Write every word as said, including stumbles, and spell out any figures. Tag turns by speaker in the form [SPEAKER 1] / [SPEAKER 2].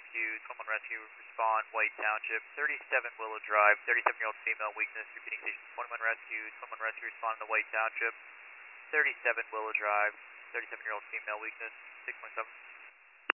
[SPEAKER 1] Rescue, twenty-one Rescue, respond, White Township, thirty-seven Willow Drive, thirty-seven-year-old female, weakness, repeating station twenty-one Rescue, twenty-one Rescue, respond to White Township, thirty-seven Willow Drive, thirty-seven-year-old female, weakness, six point seven.